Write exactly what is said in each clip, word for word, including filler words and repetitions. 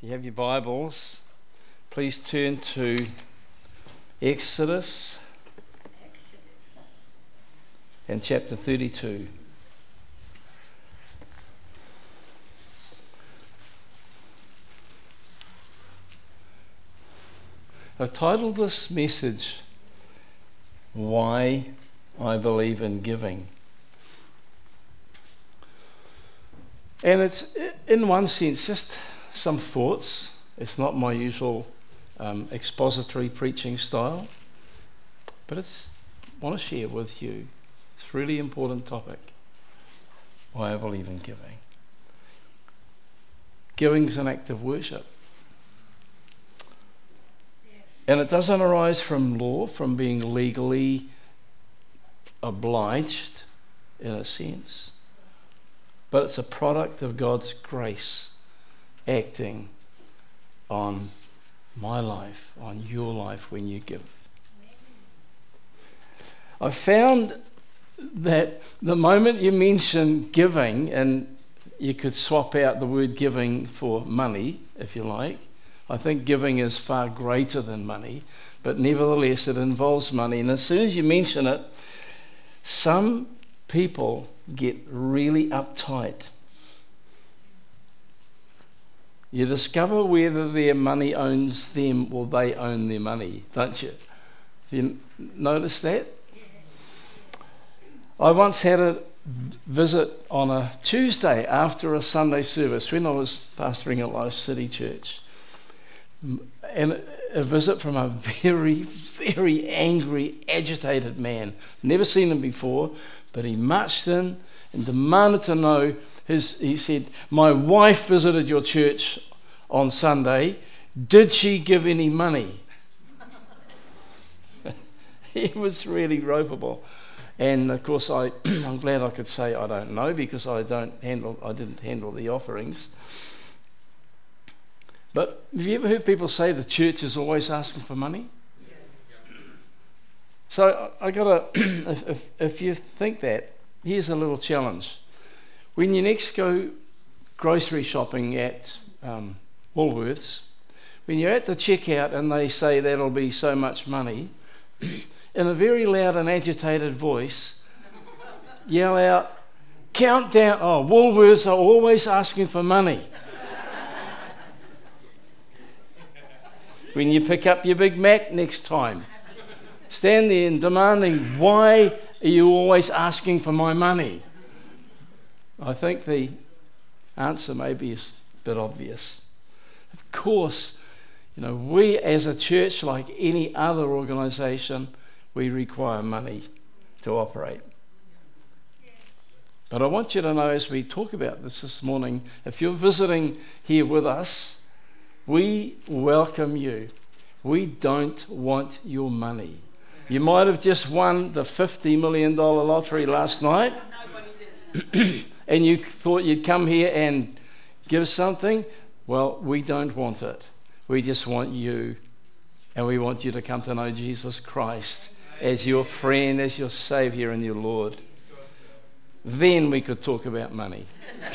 you have your Bibles, please turn to Exodus and chapter thirty-two. I've titled this message, Why I Believe in Giving. And it's, in one sense, just some thoughts. It's not my usual um, expository preaching style, but it's, I want to share with you. It's a really important topic, why I believe in giving. Giving is an act of worship. And it doesn't arise from law, from being legally obliged, in a sense. But it's a product of God's grace acting on my life, on your life when you give. I found that the moment you mention giving, and you could swap out the word giving for money, if you like. I think giving is far greater than money, but nevertheless it involves money. And as soon as you mention it, some people get really uptight. You discover whether their money owns them or they own their money, don't you? Have you noticed that? I once had a visit on a Tuesday after a Sunday service when I was pastoring at Life City Church. And a visit from a very, very angry, agitated man. Never seen him before, but he marched in and demanded to know. His, he said, "My wife visited your church on Sunday. Did she give any money?" He was really ropeable. And of course, I, I'm glad I could say I don't know, because I don't handle, I didn't handle the offerings. But have you ever heard people say the church is always asking for money? Yes. So I, I got to, if, if, if you think that, here's a little challenge. When you next go grocery shopping at um, Woolworths, when you're at the checkout and they say that'll be so much money, in a very loud and agitated voice, yell out, "Countdown! Oh, Woolworths are always asking for money." When you pick up your Big Mac next time, stand there and demanding, "Why are you always asking for my money?" I think the answer maybe is a bit obvious. Of course, you know, we as a church, like any other organisation, we require money to operate. But I want you to know, as we talk about this this morning, if you're visiting here with us, we welcome you. We don't want your money. You might have just won the fifty million dollars lottery last night. Nobody did. And you thought you'd come here and give something. Well, we don't want it. We just want you. And we want you to come to know Jesus Christ as your friend, as your Saviour and your Lord. Then we could talk about money.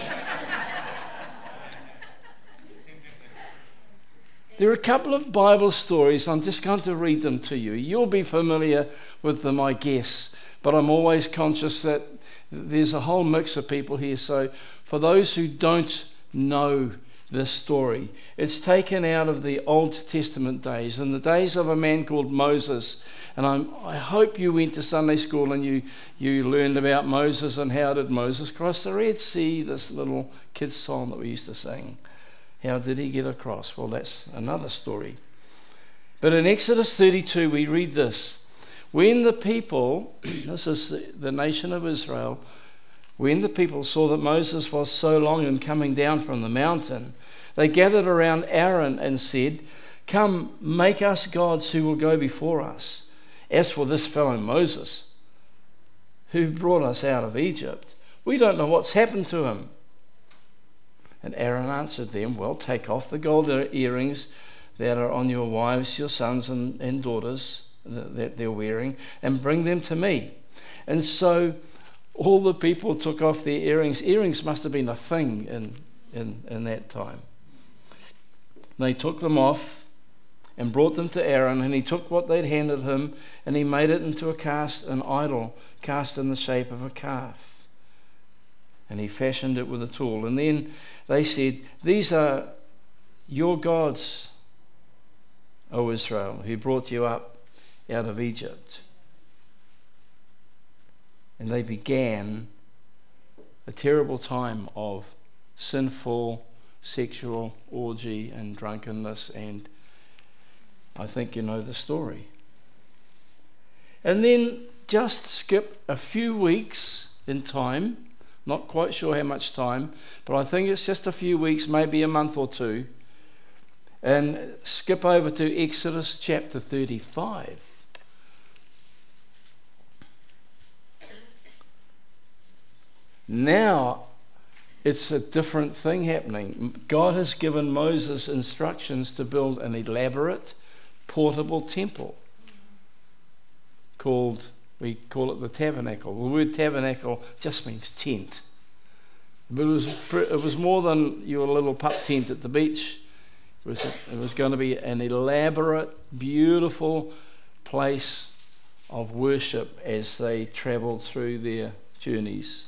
There are a couple of Bible stories. I'm just going to read them to you. You'll be familiar with them, I guess, but I'm always conscious that there's a whole mix of people here. So for those who don't know this story, it's taken out of the Old Testament days, in the days of a man called Moses. And I'm, I hope you went to Sunday school and you, you learned about Moses and how did Moses cross the Red Sea, this little kid's song that we used to sing. How did he get across? Well, that's another story. But in Exodus thirty-two, we read this. When the people, this is the, the nation of Israel, when the people saw that Moses was so long in coming down from the mountain, they gathered around Aaron and said, "Come, make us gods who will go before us. As for this fellow Moses, who brought us out of Egypt, we don't know what's happened to him." And Aaron answered them, "Well, take off the gold earrings that are on your wives, your sons and, and daughters that they're wearing, and bring them to me." And so all the people took off their earrings. Earrings must have been a thing in, in, in that time. And they took them off and brought them to Aaron, and he took what they'd handed him, and he made it into a cast, an idol, cast in the shape of a calf. And he fashioned it with a tool. And then they said, "These are your gods, O Israel, who brought you up out of Egypt." And they began a terrible time of sinful sexual orgy and drunkenness, and I think you know the story. And then just skip a few weeks in time, not quite sure how much time, but I think it's just a few weeks, maybe a month or two, and skip over to Exodus chapter thirty-five. Now it's a different thing happening. God has given Moses instructions to build an elaborate portable temple called, we call it the tabernacle. The word tabernacle just means tent. But it was, it was more than your little pup tent at the beach. It was, it was going to be an elaborate, beautiful place of worship as they travelled through their journeys.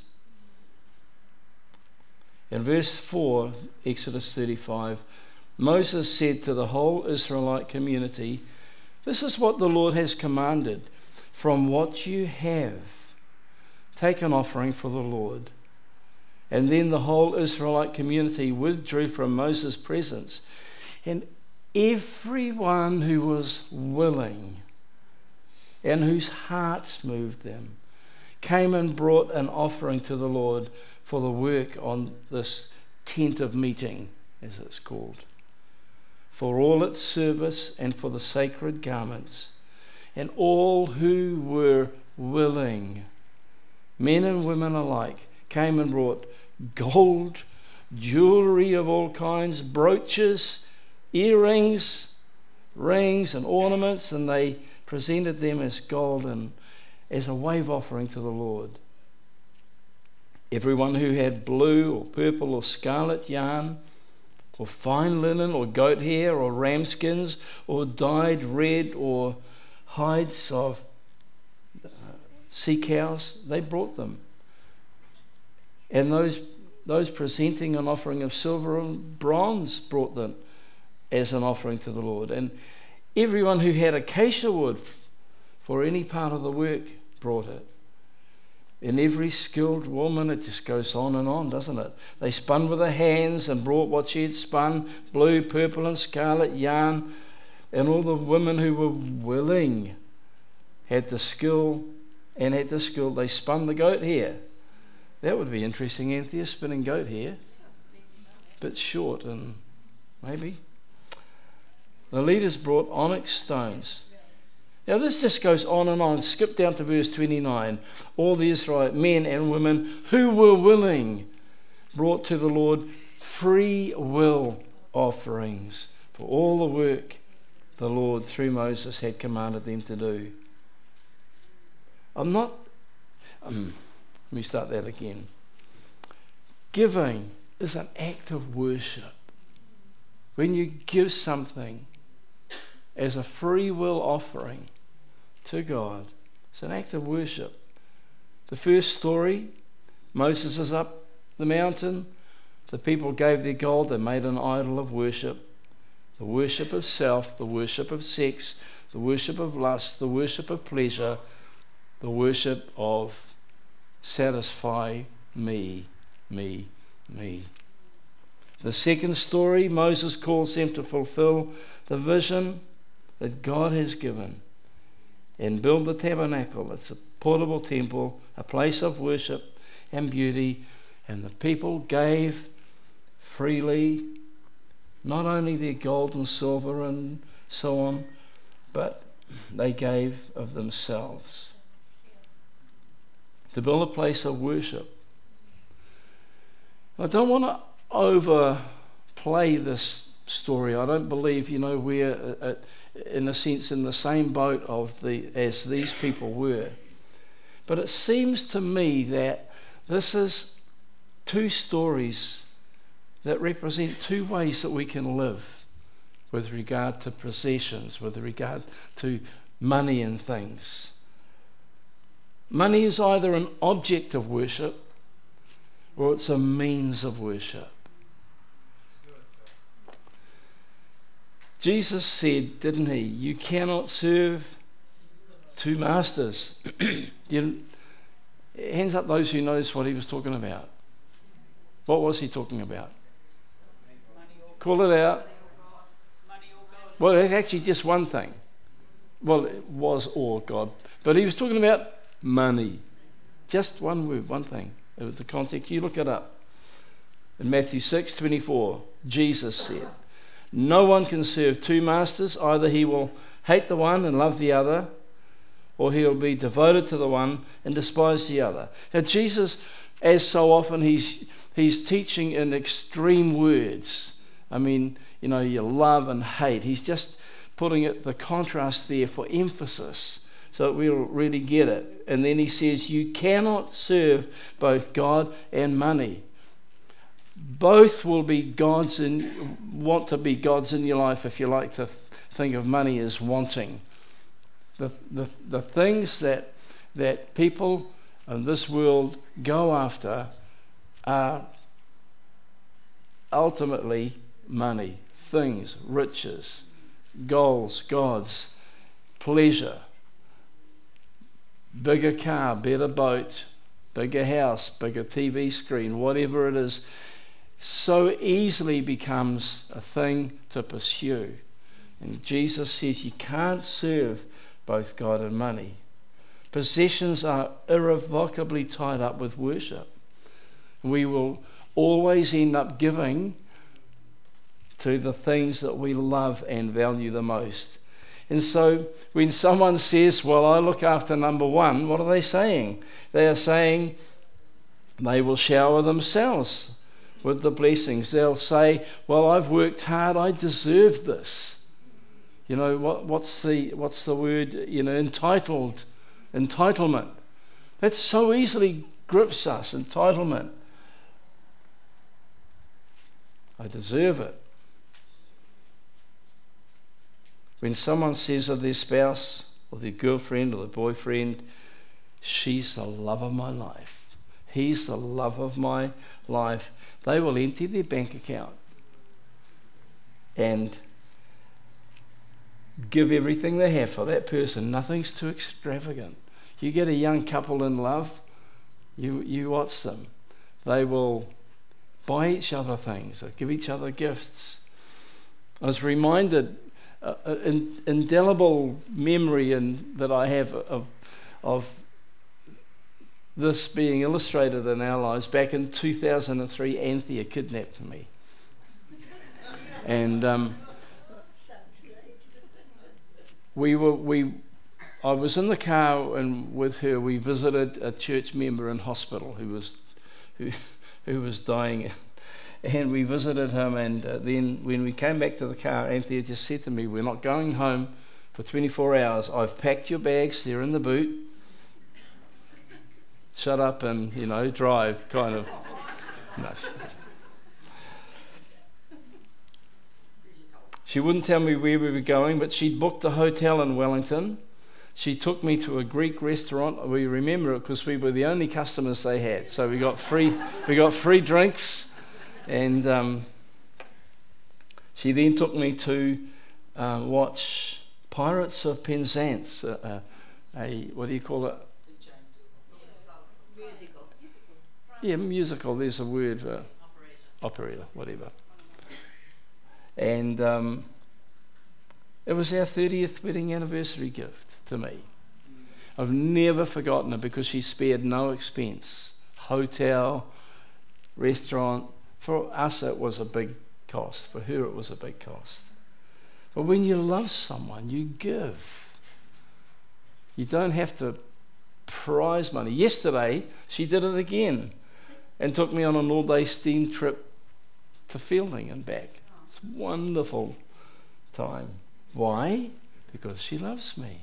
In verse four, Exodus thirty-five, Moses said to the whole Israelite community, "This is what the Lord has commanded. From what you have, take an offering for the Lord." And then the whole Israelite community withdrew from Moses' presence. And everyone who was willing and whose hearts moved them came and brought an offering to the Lord for the work on this tent of meeting, as it's called, for all its service and for the sacred garments. And all who were willing, men and women alike, came and brought gold, jewelry of all kinds, brooches, earrings, rings and ornaments, and they presented them as gold and as a wave offering to the Lord. Everyone who had blue or purple or scarlet yarn, or fine linen or goat hair or ram skins, or dyed red or hides of uh, sea cows, they brought them. And those those presenting an offering of silver and bronze brought them as an offering to the Lord. And everyone who had acacia wood for any part of the work brought it. And every skilled woman, it just goes on and on, doesn't it? They spun with their hands and brought what she had spun, blue, purple and scarlet yarn. And all the women who were willing had the skill and had the skill. They spun the goat hair. That would be interesting, Anthea, spinning goat hair. Bit short and maybe. The leaders brought onyx stones. Now this just goes on and on. Skip down to verse twenty-nine. All the Israelite men and women who were willing brought to the Lord free will offerings for all the work the Lord through Moses had commanded them to do. I'm not... Um, let me start that again. Giving is an act of worship. When you give something as a free will offering to God, it's an act of worship. The first story, Moses is up the mountain. The people gave their gold. They made an idol of worship. The worship of self, the worship of sex, the worship of lust, the worship of pleasure, the worship of satisfy me, me, me. The second story, Moses calls them to fulfill the vision that God has given and build the tabernacle. It's a portable temple, a place of worship and beauty, and the people gave freely, not only their gold and silver and so on, but they gave of themselves to build a place of worship. I don't want to overplay this story. I don't believe, you know, we're uh, in a sense in the same boat of the as these people were. But it seems to me that this is two stories that represent two ways that we can live with regard to possessions, with regard to money and things. Money is either an object of worship or it's a means of worship. Jesus said, didn't he, you cannot serve two masters. you, hands up those who knows what he was talking about. What was he talking about? Call it out. Well, it's actually just one thing. Well, it was all God. But he was talking about money. Just one word, one thing. It was the context. You look it up. In Matthew six twenty-four, Jesus said, no one can serve two masters. Either he will hate the one and love the other, or he will be devoted to the one and despise the other. Now, Jesus, as so often, he's he's teaching in extreme words. I mean, you know, you love and hate. He's just putting it the contrast there for emphasis so that we'll really get it. And then he says, you cannot serve both God and money. Both will be gods and want to be gods in your life if you like to think of money as wanting. The, the, the things that, that people in this world go after are ultimately money, things, riches, goals, gods, pleasure, bigger car, better boat, bigger house, bigger T V screen, whatever it is, so easily becomes a thing to pursue. And Jesus says you can't serve both God and money. Possessions are irrevocably tied up with worship. We will always end up giving to the things that we love and value the most. And so when someone says, well, I look after number one, what are they saying? They are saying they will shower themselves with the blessings. They'll say, well, I've worked hard, I deserve this. You know, what, what's the what's the word, you know, entitled, entitlement. That so easily grips us, entitlement. I deserve it. When someone says of their spouse or their girlfriend or their boyfriend, she's the love of my life, he's the love of my life, they will empty their bank account and give everything they have for that person. Nothing's too extravagant. You get a young couple in love, you, you watch them. They will buy each other things or give each other gifts. I was reminded Uh, an indelible memory in, that I have of, of this being illustrated in our lives. Back in two thousand three, Anthea kidnapped me. and um, we were we I was in the car and with her we visited a church member in hospital who was who, who was dying. And we visited him, and uh, then when we came back to the car, Anthea just said to me, we're not going home for twenty-four hours. I've packed your bags, they're in the boot. Shut up and, you know, drive, kind of. No. She wouldn't tell me where we were going, but she'd booked a hotel in Wellington. She took me to a Greek restaurant. We remember it because we were the only customers they had. So we got free, we got free drinks. And um, she then took me to uh, watch Pirates of Penzance, uh, uh, a, what do you call it? Musical. Yeah, musical, there's a word. Uh, operator, whatever. And um, it was our thirtieth wedding anniversary gift to me. I've never forgotten it because she spared no expense. Hotel, restaurant. For us, it was a big cost. For her, it was a big cost. But when you love someone, you give. You don't have to prize money. Yesterday, she did it again and took me on an all-day steam trip to Fielding and back. It's a wonderful time. Why? Because she loves me.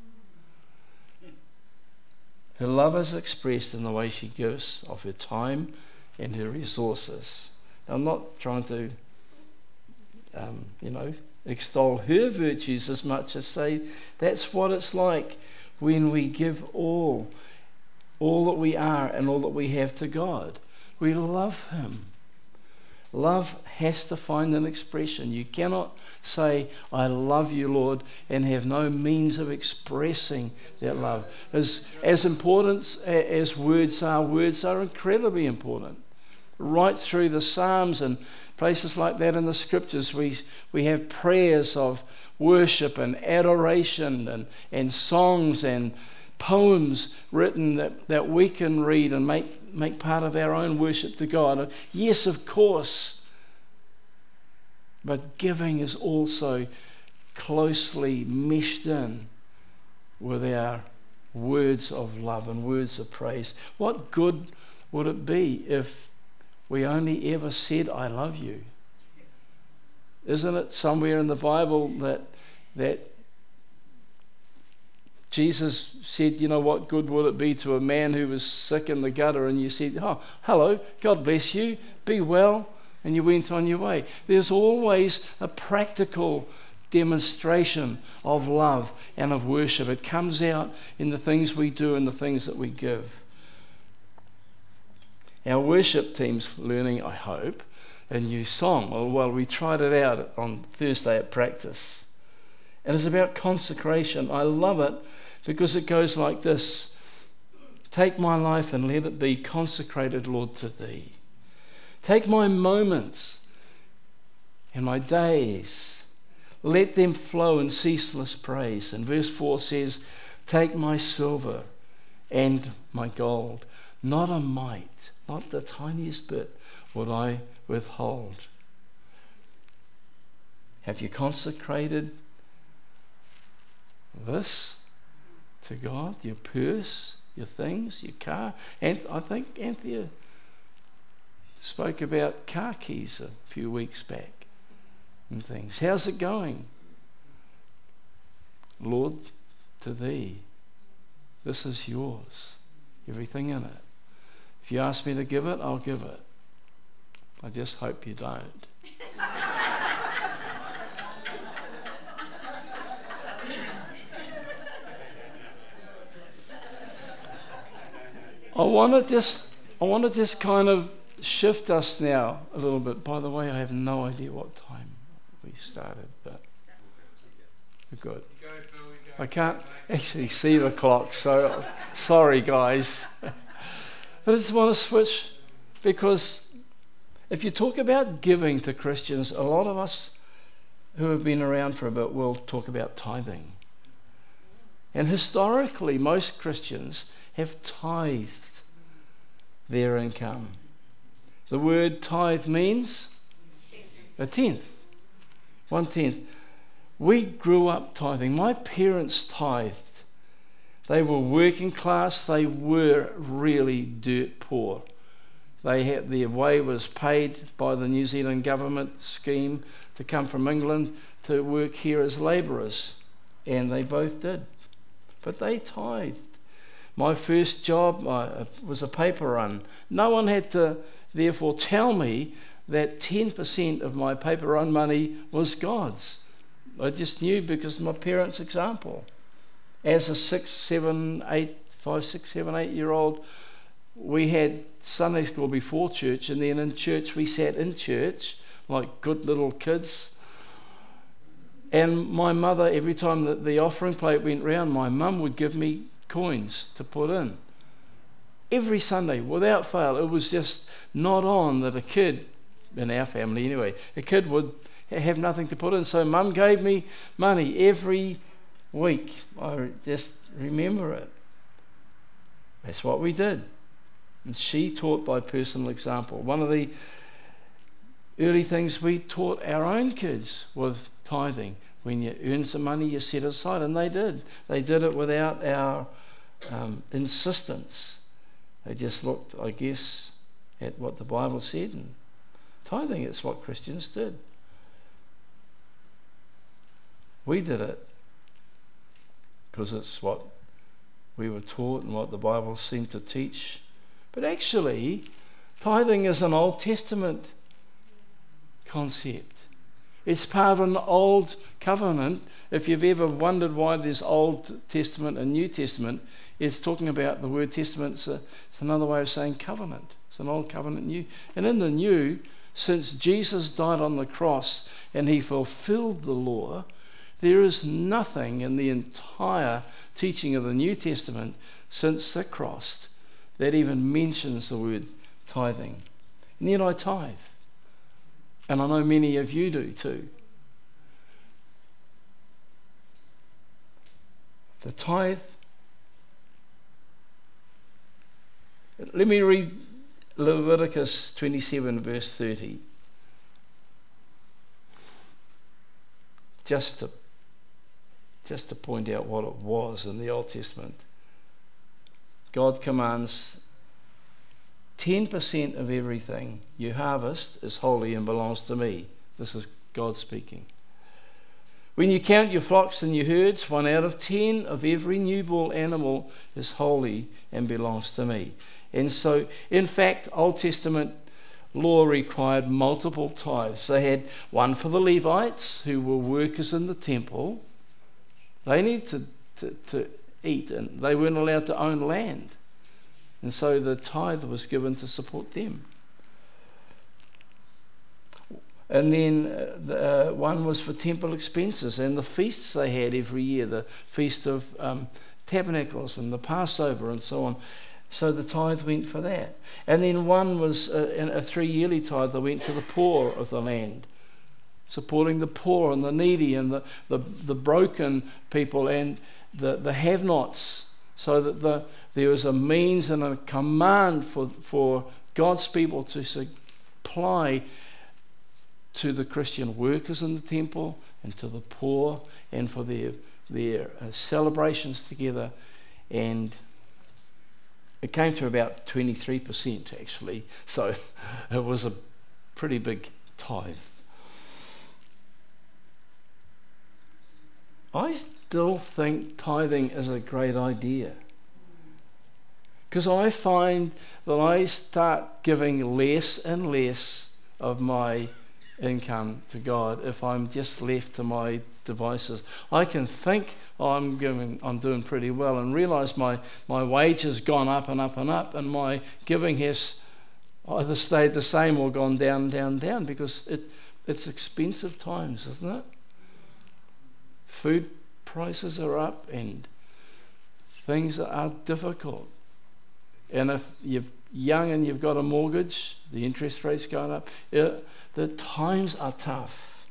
Her love is expressed in the way she gives of her time and her resources. I'm not trying to, um, you know, extol her virtues as much as say that's what it's like when we give all, all that we are and all that we have to God. We love him. Love has to find an expression. You cannot say, I love you, Lord, and have no means of expressing that love. As, as important as words are, words are incredibly important. Right through the Psalms and places like that in the Scriptures, we, we have prayers of worship and adoration and, and songs and poems written that, that we can read and make, make part of our own worship to God. Yes, of course, but giving is also closely meshed in with our words of love and words of praise. What good would it be if we only ever said, I love you? Isn't it somewhere in the Bible that that Jesus said, you know, what good would it be to a man who was sick in the gutter, and you said, oh, hello, God bless you, be well, and you went on your way. There's always a practical demonstration of love and of worship. It comes out in the things we do and the things that we give. Our worship team's learning, I hope, a new song. Well, well, we tried it out on Thursday at practice. And it's about consecration. I love it because it goes like this. Take my life and let it be consecrated, Lord, to thee. Take my moments and my days. Let them flow in ceaseless praise. And verse four says, take my silver and my gold. Not a mite, not the tiniest bit would I withhold. Have you consecrated this to God? Your purse, your things, your car? And I think Anthea spoke about car keys a few weeks back and things. How's it going? Lord, to thee, this is yours, everything in it. If you ask me to give it, I'll give it. I just hope you don't. I want to just, I want to just kind of shift us now a little bit. By the way, I have no idea what time we started, but we're good. I can't actually see the clock, so sorry, guys. But I just want to switch, because if you talk about giving to Christians, a lot of us who have been around for a bit will talk about tithing. And historically, most Christians have tithed their income. The word tithe means a tenth, one tenth. We grew up tithing. My parents tithed. They were working class. They were really dirt poor. They had, their way was paid by the New Zealand government scheme to come from England to work here as labourers, and they both did. But they tithed. My first job uh, was a paper run. No one had to therefore tell me that ten percent of my paper run money was God's. I just knew because of my parents' example. As a six, seven, eight, five, six, seven, eight year old, we had Sunday school before church, and then in church we sat in church like good little kids. And my mother, every time that the offering plate went round, my mum would give me coins to put in. Every Sunday, without fail. It was just not on that a kid, in our family anyway, a kid would have nothing to put in. So Mum gave me money every week. I just remember it. That's what we did. And she taught by personal example. One of the early things we taught our own kids was tithing. When you earn some money, you set aside, and they did. They did it without our um, insistence. They just looked, I guess, at what the Bible said, and tithing, it's what Christians did. We did it because it's what we were taught and what the Bible seemed to teach. But actually, tithing is an Old Testament concept. It's part of an old covenant. If you've ever wondered why there's Old Testament and New Testament, it's talking about the word testament. It's, a, it's another way of saying covenant. It's an old covenant, new. And in the new, since Jesus died on the cross and he fulfilled the law, there is nothing in the entire teaching of the New Testament since the cross that even mentions the word tithing. And yet I tithe. And I know many of you do too. The tithe. Let me read Leviticus twenty-seven verse thirty. Just to, just to point out what it was in the Old Testament. God commands ten percent of everything you harvest is holy and belongs to me. This is God speaking. When you count your flocks and your herds, one out of ten of every newborn animal is holy and belongs to me. And so, in fact, Old Testament law required multiple tithes. They had one for the Levites, who were workers in the temple. They needed to, to, to eat, and they weren't allowed to own land. And so the tithe was given to support them. And then uh, the, uh, one was for temple expenses and the feasts they had every year, the Feast of um, Tabernacles and the Passover and so on. So the tithe went for that. And then one was a, a three-yearly tithe that went to the poor of the land, supporting the poor and the needy and the, the, the broken people and the, the have-nots, so that the, there was a means and a command for, for God's people to supply to the Christian workers in the temple and to the poor, and for their, their uh, celebrations together. And it came to about twenty-three percent actually, so it was a pretty big tithe. I still think tithing is a great idea, because I find that I start giving less and less of my income to God if I'm just left to my devices. I can think, oh, I'm giving, I'm doing pretty well, and realise my, my wage has gone up and up and up, and my giving has either stayed the same or gone down, down, down, because it, it's expensive times, isn't it? Food prices are up and things are difficult. And if you're young and you've got a mortgage, the interest rate's going up. It, the times are tough.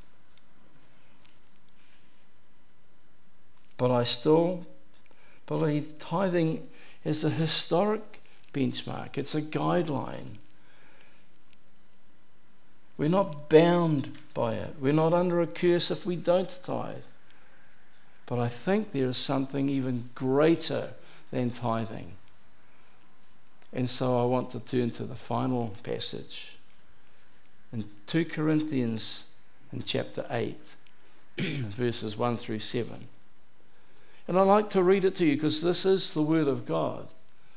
But I still believe tithing is a historic benchmark. It's a guideline. We're not bound by it. We're not under a curse if we don't tithe. But I think there is something even greater than tithing. And so I want to turn to the final passage in two Corinthians in chapter eight, verses one through seven. And I'd like to read it to you because this is the Word of God.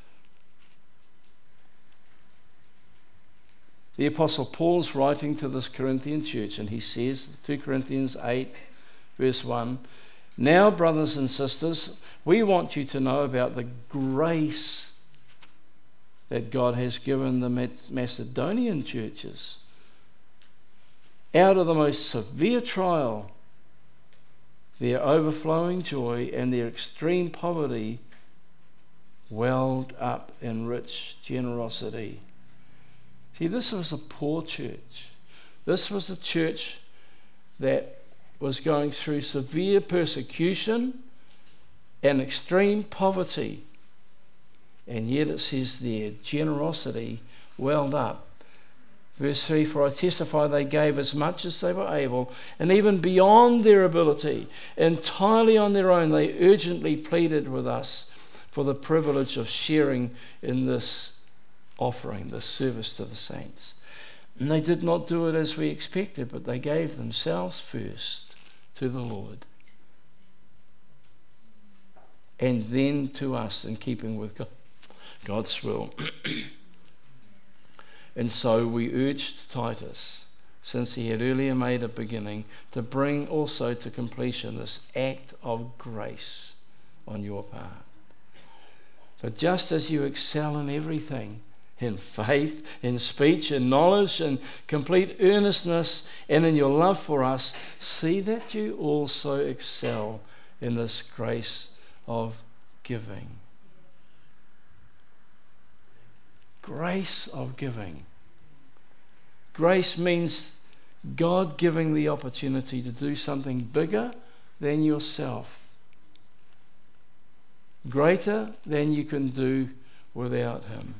The Apostle Paul's writing to this Corinthian church, and he says, two Corinthians eight, verse one, "Now, brothers and sisters, we want you to know about the grace that God has given the Macedonian churches. Out of the most severe trial, their overflowing joy and their extreme poverty welled up in rich generosity." See, this was a poor church. This was a church that was going through severe persecution and extreme poverty. And yet it says their generosity welled up. Verse three, "For I testify they gave as much as they were able, and even beyond their ability, entirely on their own, they urgently pleaded with us for the privilege of sharing in this offering, this service to the saints. And they did not do it as we expected, but they gave themselves first to the Lord, and then to us, in keeping with God. God's will." And so we urged Titus, since he had earlier made a beginning, to bring also to completion this act of grace on your part. But just as you excel in everything, in faith, in speech, in knowledge, in complete earnestness, and in your love for us, see that you also excel in this grace of giving. Grace of giving. Grace means God giving the opportunity to do something bigger than yourself, greater than you can do without him.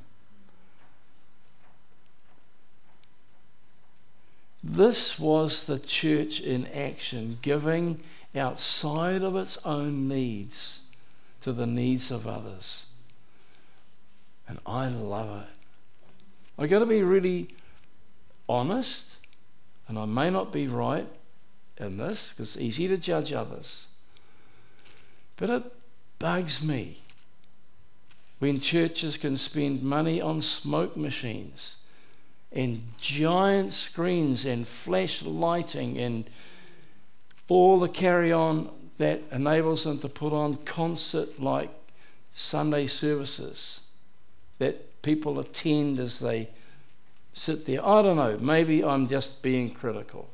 This was the church in action, giving outside of its own needs to the needs of others. And I love it. I've got to be really honest, and I may not be right in this, because it's easy to judge others. But it bugs me when churches can spend money on smoke machines and giant screens and flash lighting and all the carry-on that enables them to put on concert-like Sunday services that people attend as they sit there. I don't know, maybe I'm just being critical.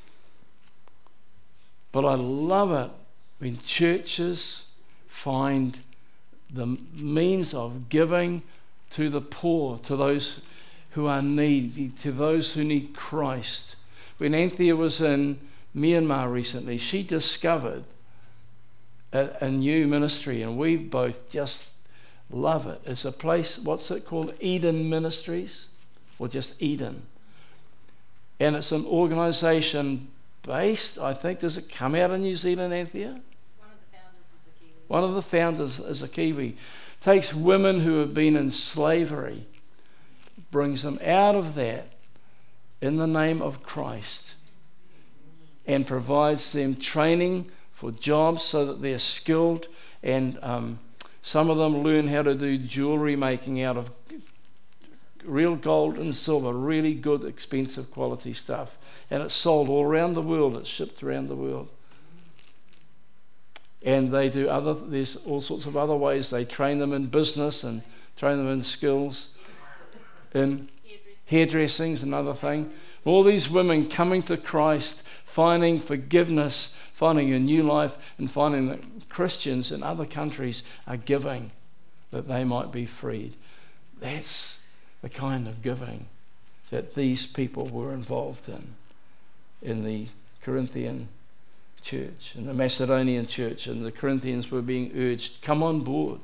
But I love it when churches find the means of giving to the poor, to those who are needy, to those who need Christ. When Anthea was in Myanmar recently, she discovered a, a new ministry, and we both just love it. It's a place, what's it called? Eden Ministries, or just Eden. And it's an organisation based, I think, does it come out of New Zealand, Anthea? One of the founders is a Kiwi. One of the founders is a Kiwi. Takes women who have been in slavery, brings them out of that in the name of Christ, and provides them training for jobs so that they're skilled, and um, some of them learn how to do jewellery making out of real gold and silver, really good, expensive quality stuff. And it's sold all around the world. It's shipped around the world. And they do other, there's all sorts of other ways. They train them in business and train them in skills, in hairdressing is another thing. All these women coming to Christ, finding forgiveness, finding a new life, and finding that Christians in other countries are giving that they might be freed. That's the kind of giving that these people were involved in, in the Corinthian church, in the Macedonian church, and the Corinthians were being urged, come on board.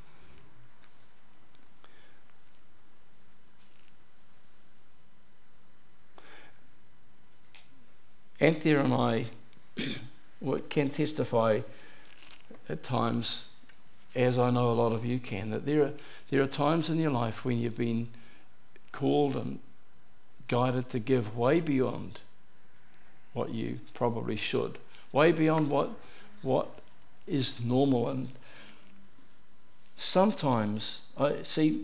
Anthea and I can testify at times, as I know a lot of you can, that there are there are times in your life when you've been called and guided to give way beyond what you probably should, way beyond what what is normal. And sometimes, I see,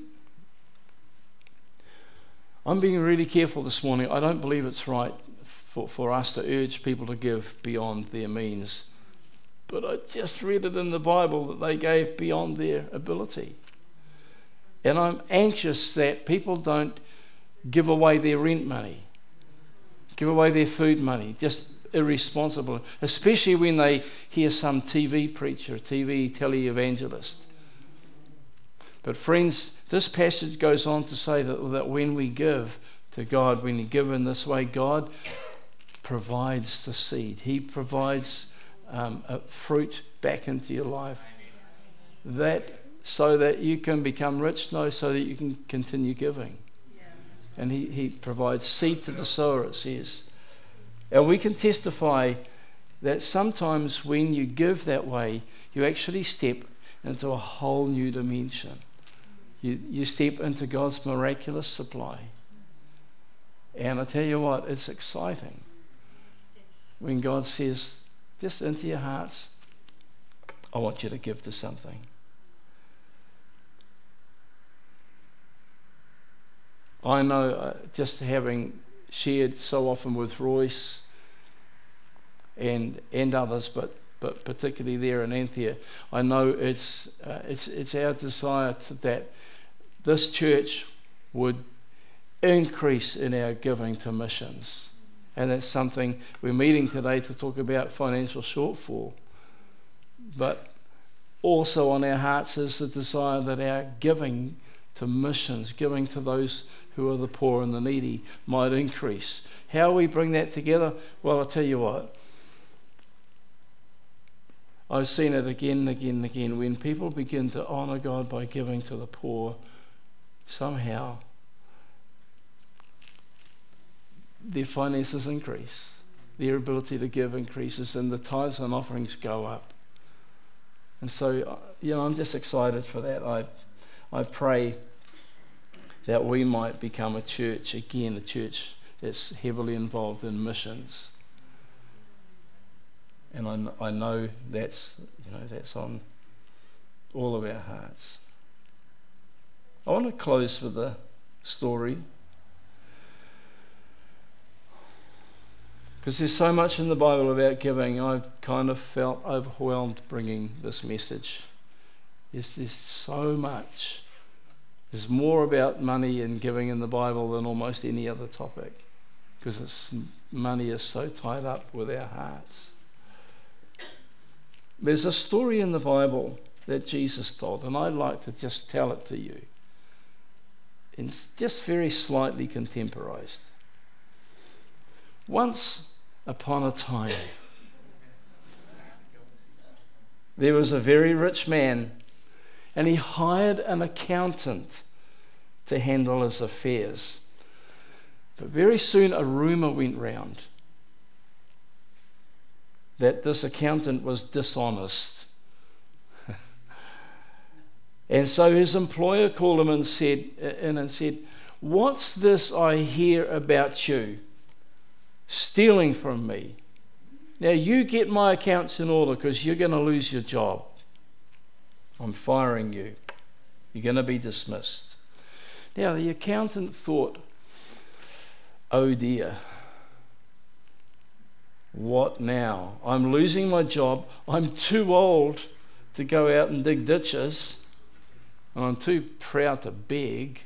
I'm being really careful this morning. I don't believe it's right for, for us to urge people to give beyond their means. But I just read it in the Bible that they gave beyond their ability. And I'm anxious that people don't give away their rent money, give away their food money, just irresponsible, especially when they hear some T V preacher, T V televangelist. But friends, this passage goes on to say that, that when we give to God, when you give in this way, God provides the seed. He provides um, a fruit back into your life. That so that you can become rich, no, so that you can continue giving. And he, he provides seed to the sower, it says. And we can testify that sometimes when you give that way, you actually step into a whole new dimension. You, you step into God's miraculous supply. And I tell you what, it's exciting when God says, just into your hearts, I want you to give to something. I know, uh, just having shared so often with Royce and and others, but but particularly there in Anthea, I know it's uh, it's it's our desire to, that this church would increase in our giving to missions, and that's something we're meeting today to talk about financial shortfall. But also on our hearts is the desire that our giving to missions, giving to those who are the poor and the needy, might increase. How we bring that together? Well, I'll tell you what. I've seen it again and again and again. When people begin to honour God by giving to the poor, somehow their finances increase, their ability to give increases, and the tithes and offerings go up. And so, you know, I'm just excited for that. I, I pray that we might become a church, again, a church that's heavily involved in missions. And I, I know that's, you know, that's on all of our hearts. I want to close with a story, because there's so much in the Bible about giving. I've kind of felt overwhelmed bringing this message. There's, there's so much. There's more about money and giving in the Bible than almost any other topic, because it's, money is so tied up with our hearts. There's a story in the Bible that Jesus told, and I'd like to just tell it to you. It's just very slightly contemporized. Once upon a time, there was a very rich man, and he hired an accountant to handle his affairs. But very soon a rumour went round that this accountant was dishonest. And so his employer called him and said, in and said, "What's this I hear about you? Stealing from me. Now you get my accounts in order, because you're going to lose your job. I'm firing you. You're going to be dismissed." Now the accountant thought, "Oh dear. What now? I'm losing my job. I'm too old to go out and dig ditches. And I'm too proud to beg.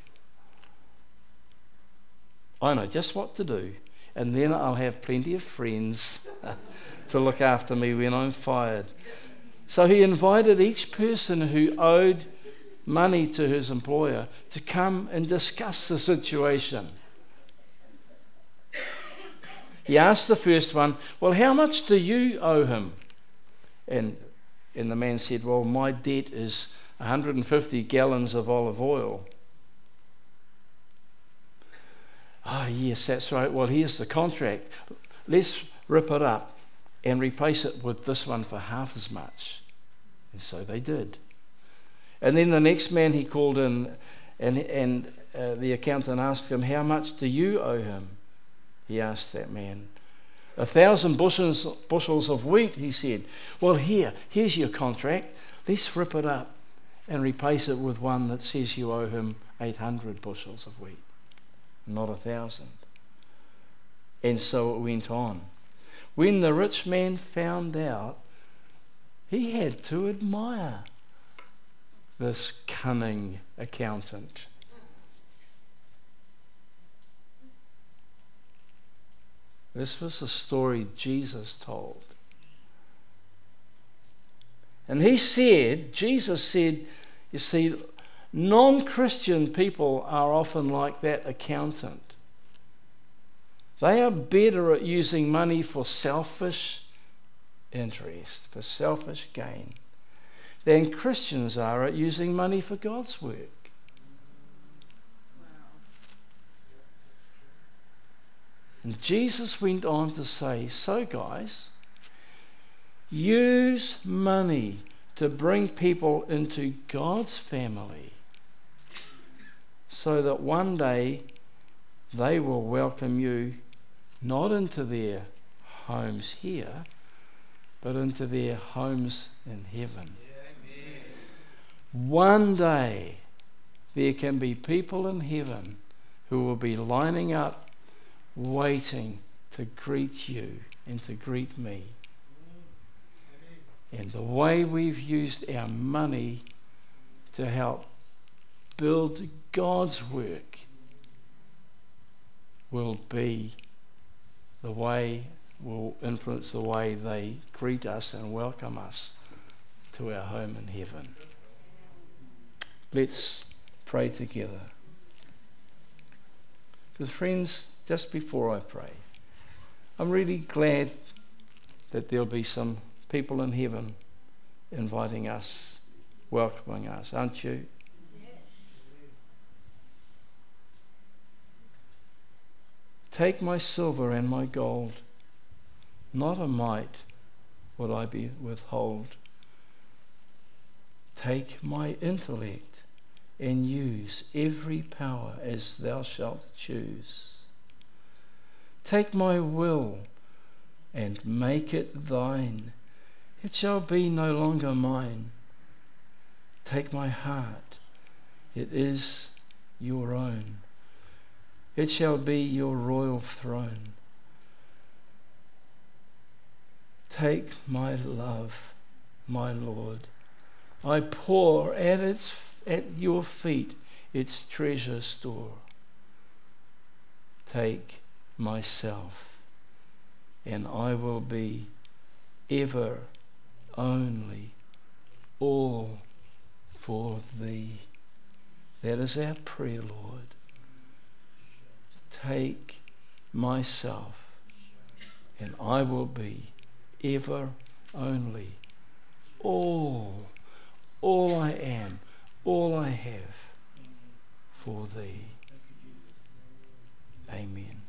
I know just what to do. And then I'll have plenty of friends to look after me when I'm fired." So he invited each person who owed money to his employer to come and discuss the situation. He asked the first one, "Well, how much do you owe him?" And, and the man said, "Well, my debt is one hundred fifty gallons of olive oil." "Ah, yes, that's right. Well, here's the contract. Let's rip it up and replace it with this one for half as much." And so they did. And then the next man he called in, and, and uh, the accountant asked him, "How much do you owe him?" He asked that man. "A thousand bushels, bushels of wheat," he said. "Well, here, here's your contract. Let's rip it up and replace it with one that says you owe him eight hundred bushels of wheat, not a thousand." And so it went on. When the rich man found out, he had to admire this cunning accountant. This was a story Jesus told. And he said, Jesus said, you see, non-Christian people are often like that accountant. They are better at using money for selfish interest, for selfish gain, than Christians are at using money for God's work. And Jesus went on to say, so guys, use money to bring people into God's family so that one day they will welcome you not into their homes here, but into their homes in heaven. One day there can be people in heaven who will be lining up waiting to greet you and to greet me. And the way we've used our money to help build God's work will be the way, will influence the way they greet us and welcome us to our home in heaven. Let's pray together. Because friends, just before I pray, I'm really glad that there'll be some people in heaven inviting us, welcoming us, aren't you? Yes. Take my silver and my gold, not a mite would I be withhold. Take my intellect and use every power as thou shalt choose. Take my will and make it thine. It shall be no longer mine. Take my heart, it is your own. It shall be your royal throne. Take my love, my Lord. I pour at its at your feet its treasure store. Take myself, and I will be ever only all for thee. That is our prayer, Lord. Take myself, and I will be ever only all, all I am, all I have for thee. Amen.